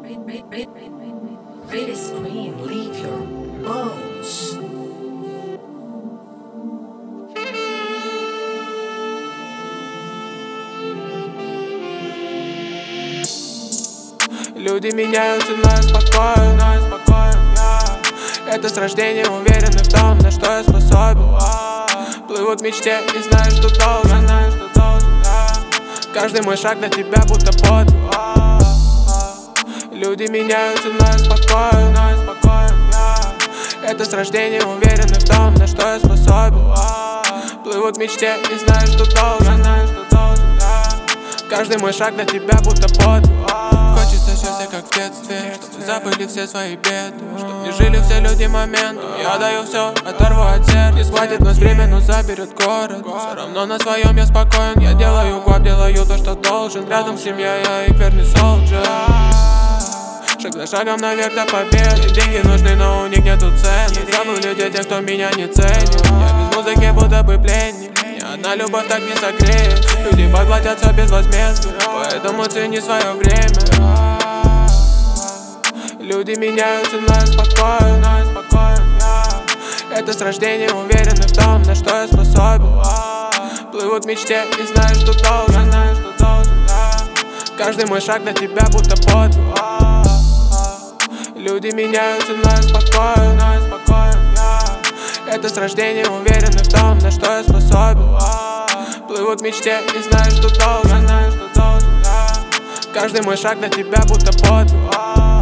Rated scream, leave your bones. Люди меняются, но я спокоен, Это с рождения уверены в том, на что я способен. Плывут в мечте и знаю, что должен. Каждый мой шаг для тебя будто подвиг. Люди меняются, но я спокоен, Это с рождения уверены в том, на что я способен. Плывут в мечте и знаю, что должен. Каждый мой шаг для тебя будто подвиг. Хочется счастья, как в детстве, чтобы забыли все свои беды, чтоб не жили все люди моментом. Я даю все, оторву от сердца. Не схватит нас время, но заберет город. Все равно на своем я спокоен. Я делаю гвап, делаю то, что должен. Рядом семья, я их верный солджер. Шаг за шагом наверх до победы. Деньги нужны, но у них нету цены. Забыли те, кто меня не ценит. Я без музыки будто бы пленник. Ни одна любовь так не согреет. Люди поглотятся безвозмездно, поэтому цени свое время. Люди меняются, но я спокоен, Это с рождения уверены в том, на что я способен. Плывут в мечте и знаю, что должен. Каждый мой шаг для тебя будто подвиг. Люди меняются, но я спокоен, Это с рождения уверены в том, на что я способен. Плывут в мечте и знаю, что должен. Каждый мой шаг для тебя будто подвиг.